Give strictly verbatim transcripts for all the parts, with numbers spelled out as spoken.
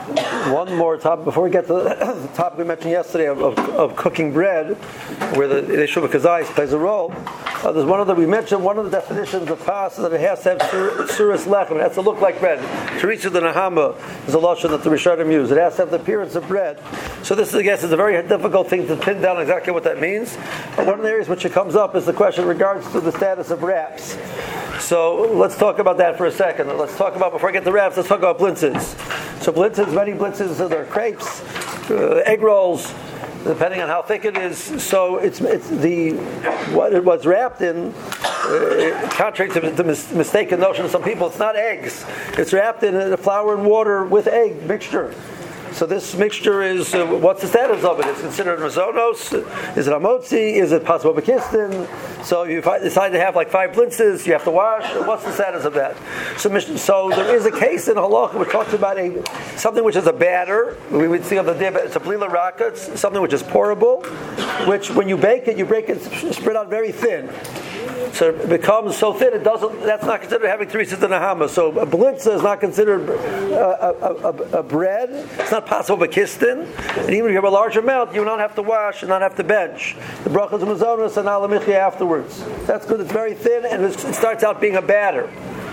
one more topic before we get to the topic we mentioned yesterday of, of, of cooking bread, where the, the issue of kazayis plays a role. Uh, there's one of the we mentioned one of the definitions of pas is that it has to have suras lechem. It has to look like bread. Teresa the Nahama is a lotion that the Rishonim use. It has to have the appearance of bread. So this, I guess, is a very difficult thing to pin down exactly what that means. But one of the areas which it comes up is the question in regards to the status of wraps. So let's talk about that for a second. Let's talk about, before I get to wraps, let's talk about blintzes. So blintzes, many blintzes, so there are crepes, uh, egg rolls, depending on how thick it is. So it's it's the what it was wrapped in, uh, contrary to the mis- mistaken notion of some people, it's not eggs. It's wrapped in a flour and water with egg mixture. So this mixture is, uh, what's the status of it? It's considered mazonos. Is it amotzi? Is it possible bekistin? So you decide to have like five blintzes, you have to wash. What's the status of that? So, so there is a case in halacha which talks about a something which is a batter. We would see on the dib, it's a blila raka, it's something which is pourable, which when you bake it, you break it, spread out very thin. So it becomes so thin, it doesn't. That's not considered having three sitas nahama. So a blintza is not considered a, a, a, a bread. It's not possible bekistin. And even if you have a large amount, you don't have to wash and not have to bench. The brachas of mazonos and alamichya afterwards. That's good. It's very thin, and it starts out being a batter.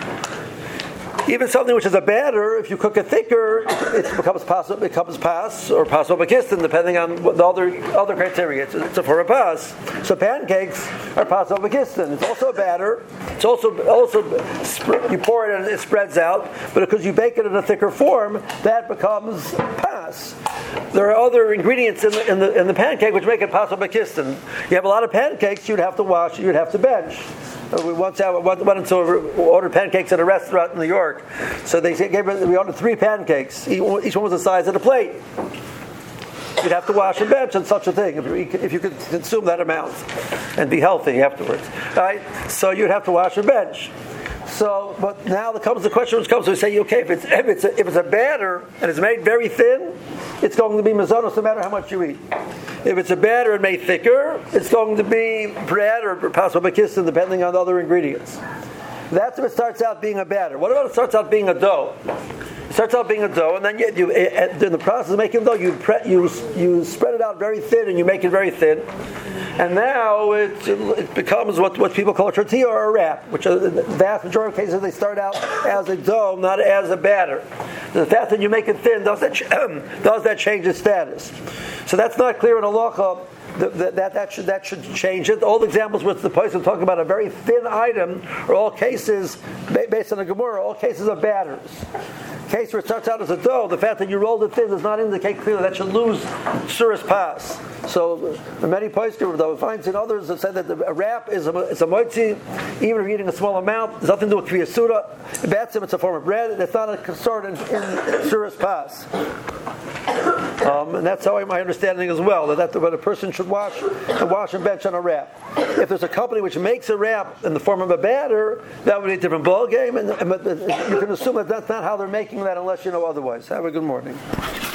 Even something which is a batter, if you cook it thicker, it, it becomes possible, becomes pas or possible bekistin, depending on what the other other criteria. It's, it's a for a pas. So pancakes are possible bekistin. It's also a batter. It's also also you pour it and it spreads out, but because you bake it in a thicker form, that becomes pas. There are other ingredients in the in the, in the pancake which make it possible bekistin. You have a lot of pancakes, you'd have to wash, you'd have to bench. We once out, went into ordered pancakes at a restaurant in New York. So they gave we ordered three pancakes. Each one was the size of a plate. You'd have to wash and bench on such a thing if you, if you could consume that amount and be healthy afterwards. Right? So you'd have to wash and bench. So, but now there comes the question which comes, we say, okay, if it's if it's a, if it's a batter and it's made very thin, it's going to be mazonos no matter how much you eat. If it's a batter and made thicker, it's going to be bread or possible bekistin, depending on the other ingredients. That's if it starts out being a batter. What about it starts out being a dough? It starts out being a dough, and then you, you in the process of making dough, you pre, you you spread it out very thin, and you make it very thin. And now it, it becomes what, what people call a tortilla or a wrap, which are, the vast majority of cases they start out as a dough, not as a batter. The fact that you make it thin, does that, does that change its status? So that's not clear in halacha. That, that that should that should change it. All the examples which the person talking about a very thin item are all cases based on the Gemara, all cases of batters. Case where it starts out as a dough, the fact that you rolled it thin does not indicate clearly that should lose suras pas. So the many poskim, though, finds in others that say that the, a wrap is a, it's a moitzi, even if you're eating a small amount, there's nothing to do with kriyasuda. Batsim, it's a form of bread. It's not a concern in, in suras pas. Um, and that's how I, my understanding as well, that, that what a person should wash and wash and bench on a wrap. If there's a company which makes a wrap in the form of a batter, that would be a different ball game, and, and you can assume that that's not how they're making that unless you know otherwise. Have a good morning.